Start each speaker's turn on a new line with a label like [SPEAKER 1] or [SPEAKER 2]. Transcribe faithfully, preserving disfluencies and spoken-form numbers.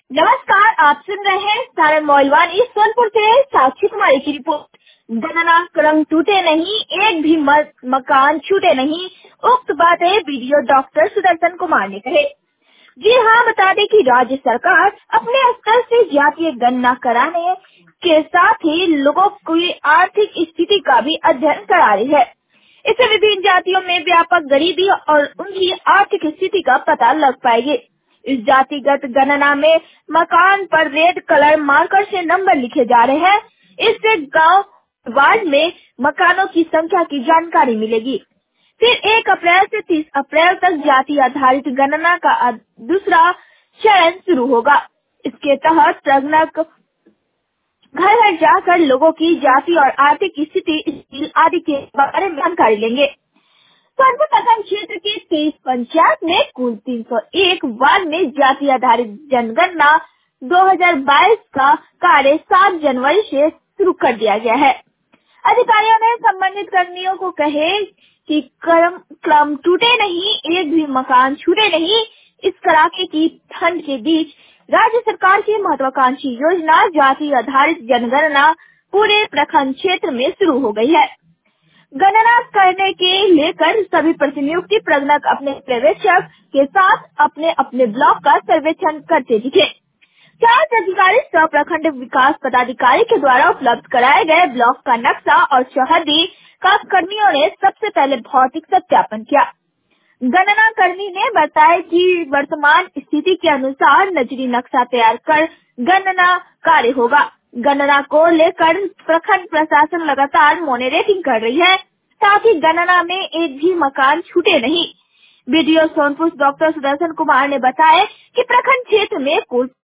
[SPEAKER 1] नमस्कार, आप सुन रहे हैं सारण मोइलवानी सोनपुर से साक्षी कुमारी की रिपोर्ट। गणना क्रम टूटे नहीं, एक भी म, मकान छूटे नहीं, उक्त बातें वीडियो डॉक्टर सुदर्शन कुमार ने कहे। जी हाँ, बता दें कि राज्य सरकार अपने स्तर से जातीय गणना कराने के साथ ही लोगों की आर्थिक स्थिति का भी अध्ययन करा रही है। इससे विभिन्न जातियों में व्यापक गरीबी और उनकी आर्थिक स्थिति का पता लग पाएगी। इस जातिगत गणना में मकान पर रेड कलर मार्कर से नंबर लिखे जा रहे हैं। इससे गांव वार्ड में मकानों की संख्या की जानकारी मिलेगी। फिर एक अप्रैल से तीस अप्रैल तक जाति आधारित गणना का अ- दूसरा चरण शुरू होगा। इसके तहत प्रगणक घर घर जाकर लोगों की जाति और आर्थिक स्थिति स्किल आदि के बारे में जानकारी लेंगे। सोनपुर प्रखंड क्षेत्र के तेईस पंचायत में कुल तीन सौ एक वार्ड में जाति आधारित जनगणना दो हज़ार बाईस का कार्य सात जनवरी से शुरू कर दिया गया है। अधिकारियों ने संबंधित कर्मियों को कहे कि क्रम क्रम टूटे नहीं, एक भी मकान छूटे नहीं। इस कड़ाके की ठंड के बीच राज्य सरकार की महत्वाकांक्षी योजना जाति आधारित जनगणना पूरे प्रखंड क्षेत्र में शुरू हो गई है। गणना करने के लेकर सभी प्रतिनियुक्ति प्रगणक अपने पर्यवेक्षक के साथ अपने अपने ब्लॉक का सर्वेक्षण करते दिखे। जांच अधिकारी सह प्रखंड विकास पदाधिकारी के द्वारा उपलब्ध कराए गए ब्लॉक का नक्शा और शहरी का कर्मियों ने सबसे पहले भौतिक सत्यापन किया। गणना कर्मी ने बताया कि वर्तमान स्थिति के अनुसार नजरी नक्शा तैयार कर गणना कार्य होगा। गणना को लेकर प्रखंड प्रशासन लगातार मॉनिटरिंग कर रही है ताकि गणना में एक भी मकान छूटे नहीं। वीडियो सोनपुर डॉक्टर सुदर्शन कुमार ने बताया कि प्रखंड क्षेत्र में कुल